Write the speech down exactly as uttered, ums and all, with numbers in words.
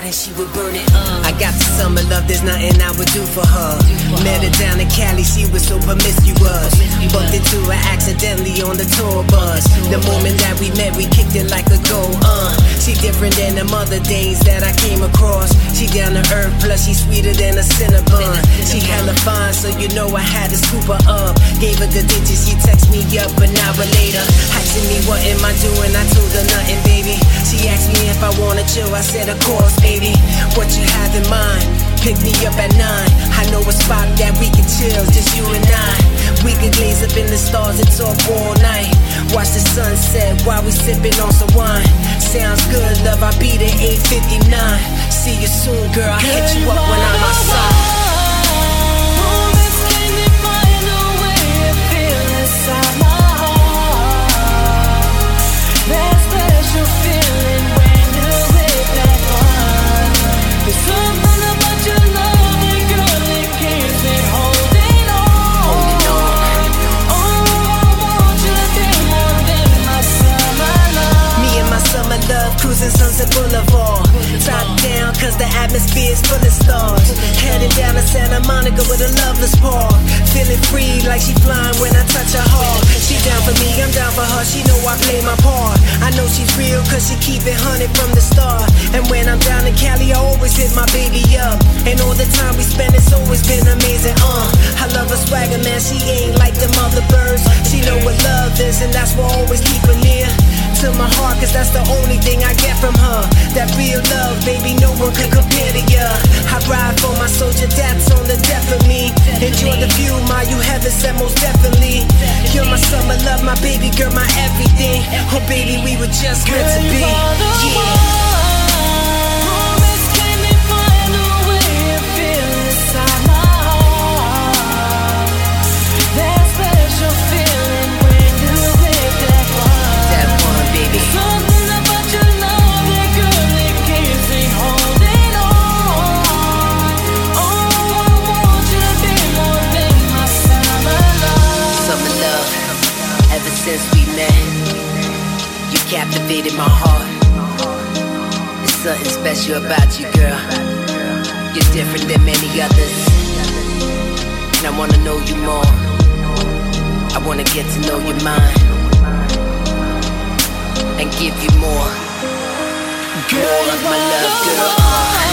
and she would burn it up. I got the summer love, there's nothing I would do for her. Met her down in Cali, she was so promiscuous. Bumped into her accidentally on the tour bus. The moment that we met, we kicked it like a goal. Uh, she different than the other days that I came across. She down to earth, plus she sweeter than a Cinnabon. She hella fine, so you know I had to scoop her up. Gave her the digits, she text me up an hour later, asking me what am I doing, I told her nothing, baby. She asked me if I wanna chill, I said of course, baby. What you have in mind? Pick me up at nine. I know a spot that we can chill, just you and I. We could glaze up in the stars and talk all night. Watch the sunset while we sipping on some wine. Sounds good, love, I'll be there eight fifty-nine. See you soon, girl, I'll hit you up when I'm outside. Cruising Sunset Boulevard, top down cause the atmosphere's full of stars. Heading down to Santa Monica with a loveless park. Feeling free like she flying when I touch her heart. She down for me, I'm down for her, she know I play my part. I know she's real cause she keep it hundred from the start. And when I'm down in Cali, I always hit my baby up. And all the time we spend, it's always been amazing, uh I love her swagger, man, she ain't like them other birds. She know what love is and that's why I always keep her near to my heart, cause that's the only thing I get from her. That real love, baby, no one can compare to ya. I ride for my soldier, that's on the death of me. Enjoy the view, my you heaven said most definitely. You're my summer love, my baby girl, my everything. Oh baby, we were just meant to be. Yeah. Since we met, you captivated my heart. There's something special about you, girl. You're different than many others, and I wanna know you more. I wanna get to know your mind and give you more, more of my love, girl.